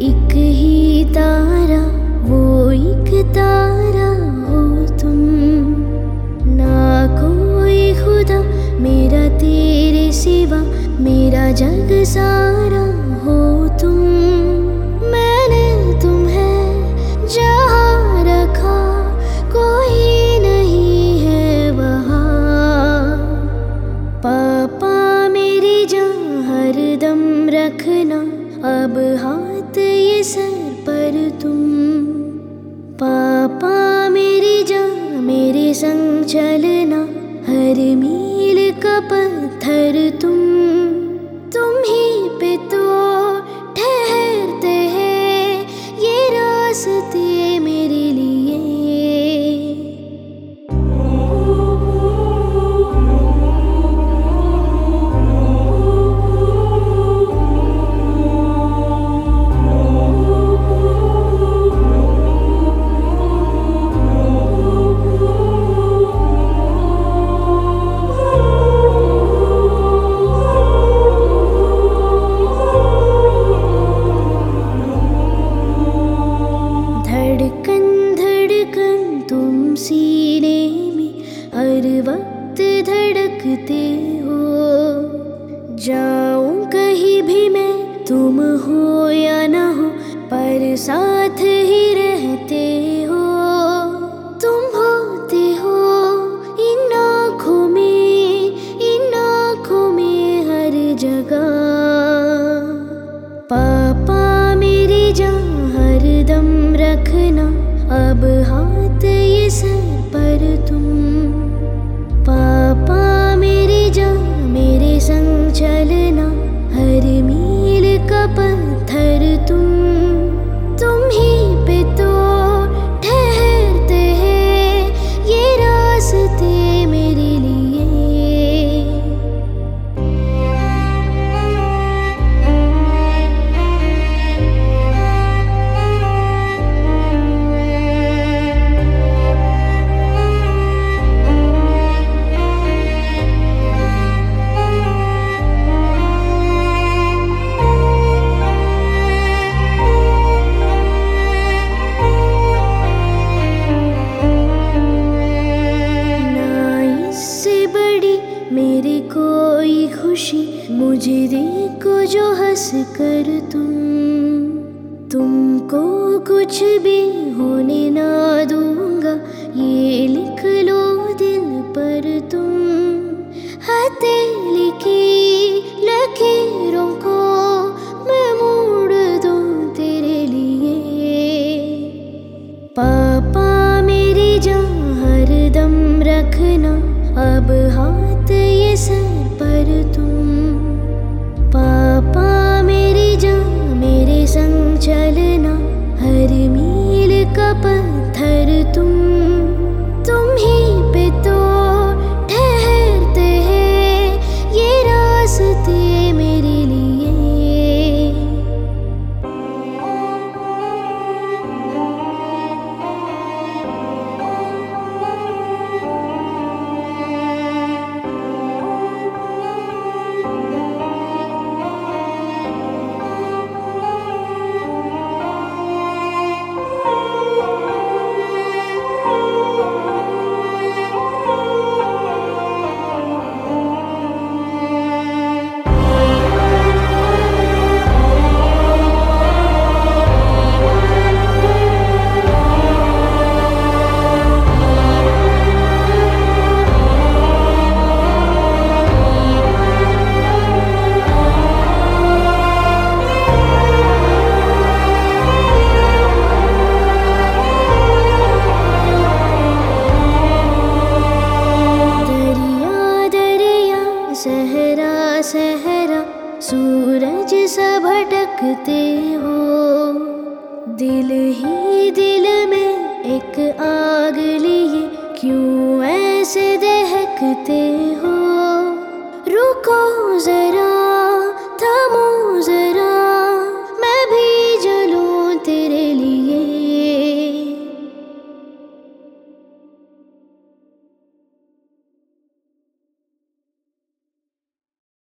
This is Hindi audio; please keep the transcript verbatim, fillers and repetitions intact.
एक ही तारा, वो एक तारा हो तुम। ना कोई खुदा मेरा तेरे सिवा, मेरा जग सारा हो तुम। मैंने तुम्हें जहाँ रखा कोई नहीं है वहाँ। पापा मेरी जान हरदम रखना, अब हाथ ये सर पर तुम। पापा मेरी जान मेरे संग चलना, हर मील का पत्थर तुम। तुम ही पे तो ठहरते हैं ये रास्ते मेरे लिए। धड़कन धड़कन तुम सीने में हर वक्त धड़कते हो। जाऊं कहीं भी मैं, तुम हो या ना हो, पर साथ ही रहते हो। तुम होते हो इन आँखों में, इन आँखों में हर जगह। पापा मेरी जान हरदम रखना, अब हाथ ये सर पर तुम। पापा मेरी जान मेरे संग चलना, हर मील का पत्थर तुम। तुम ही पे तो ठहरते हैं ये रास्ते मेरे लिए। मेरी कोई खुशी मुझे देखो जो हंस कर तुम। तुमको कुछ भी होने ना दूंगा, ये लिख लो दिल पर तुम। हथेली की लकीरों को मैं मोड़ दूं तेरे लिए। पापा मेरी जान हरदम रखना, अब हाथ ये सर पर तुम। पापा मेरी जान मेरे संग चलना, हर मील का पत्थर तुम। तुम ही पे तो ठहरते हैं ये रास्ते मेरे लिए। सहरा सहरा सूरज सा भटकते हो। दिल ही दिल में एक आग लिए क्यों ऐसे दहकते हो। रुको जरा